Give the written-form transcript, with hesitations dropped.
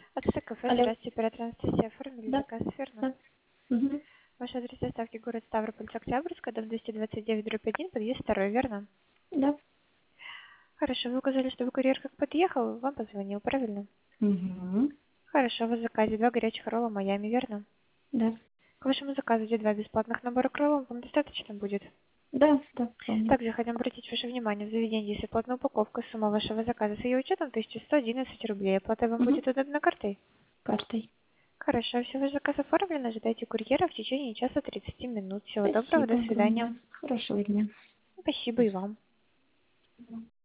От кафе, Алло. здравствуйте, оператор Анастасия, оформили Да, заказ, верно? да. Угу. Ваш адрес доставки город Ставрополь, Октябрьская, дом 229/1, подъезд 2, верно? Да. Хорошо, вы указали, что вы курьер как подъехал, вам позвонил, правильно? Угу. Хорошо, в заказе 2 горячих ролла Майами, верно? Да. К вашему заказу идет 2 бесплатных набора к роллам, вам достаточно будет? Да, да, вполне. Также хотим обратить ваше внимание, в заведении есть оплатная упаковка, сумма вашего заказа с ее учетом 1111 рублей, оплата вам Угу. будет удобна картой? Картой. Хорошо, все, ваш заказ оформлен, ожидайте курьера в течение часа 30 минут. Всего доброго, Спасибо до свидания. огромное. Хорошего дня. Спасибо и вам.